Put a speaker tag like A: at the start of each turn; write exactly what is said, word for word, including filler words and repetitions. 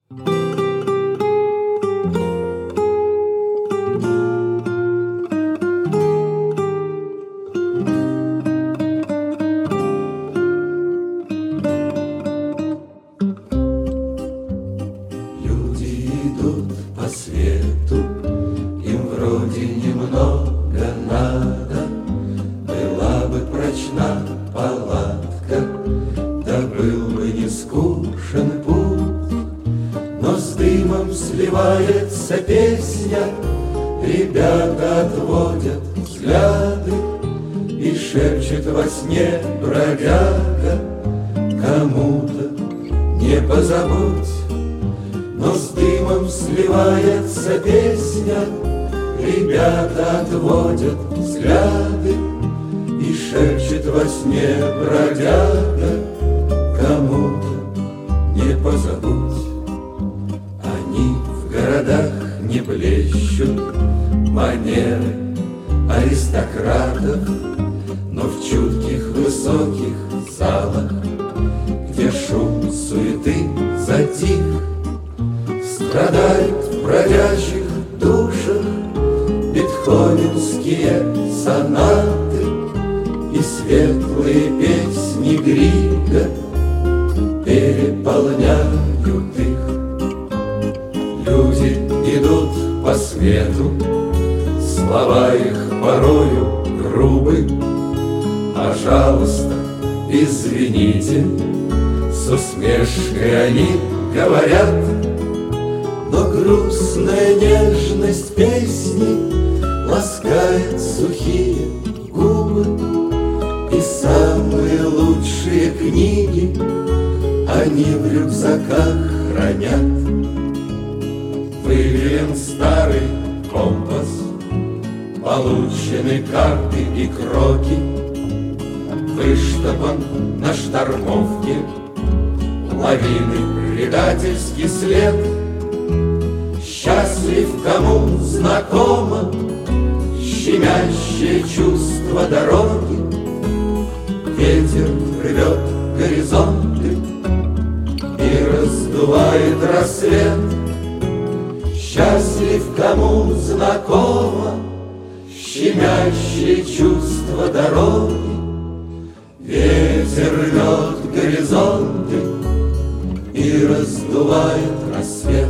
A: Люди идут по свету, им вроде немного надо. Была бы прочна палатка, да был бы не скучен путь. Но с дымом сливается песня, ребята отводят взгляды, и шепчет во сне бродяга: кому-то не позабудь. Но с дымом сливается песня, ребята отводят взгляды, и шепчет во сне бродяга: кому-то не позабудь. Они в городах не блещут манеры аристократов, но в чутких высоких залах, где шум суеты затих, страдают в бродячих душах бетховенские сонаты и светлые песни Грига переполняют их. Люди идут по свету, слова их порою грубы. Пожалуйста, извините, с усмешкой они говорят. Но грустная нежность песни ласкает сухие губы, и самые лучшие книги они в рюкзаках хранят. Выверен старый компас, получены карты и кроки, выштопан на штормовке лавины предательский след. Счастлив, кому знакомо щемящее чувство дороги. Ветер рвет горизонты и раздувает рассвет. Счастлив, кому знакомо щемящее чувство дороги. Ветер рвет горизонты и раздувает рассвет.